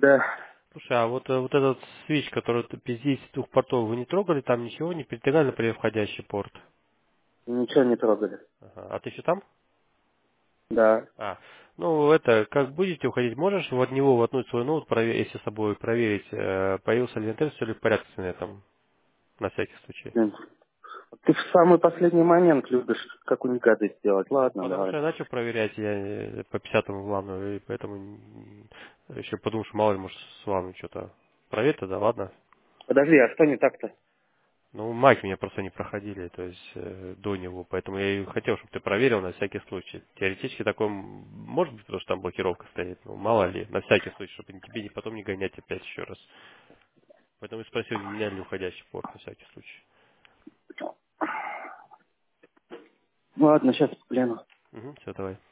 Да, Слушай, а вот этот свич, который здесь двух портов, вы не трогали, там ничего не передвигали, например, входящий порт? ничего не трогали. Ага. А ты еще там? Да. А, ну это, как будете уходить, можешь в от него воткнуть свой ноут, если с собой проверить, появился ли интернет, все ли в порядке с интернетом, на всякий случай. Блин, ты в самый последний момент любишь какую-нибудь гадость сделать. Ладно, Потому давай. что я начал проверять, я по 50-му главную, и поэтому еще подумал, что мало ли, может, с вами что-то. Проверь тогда, ладно? Подожди, а что не так-то? Ну, майк меня просто не проходили, то есть до него, поэтому я и хотел, чтобы ты проверил на всякий случай. Теоретически такое может быть, потому что там блокировка стоит, ну, мало ли, на всякий случай, чтобы тебе потом не гонять опять еще раз. Поэтому я спросил, не меняли ли уходящий порт, на всякий случай. Ладно, сейчас гляну. Угу, все, давай.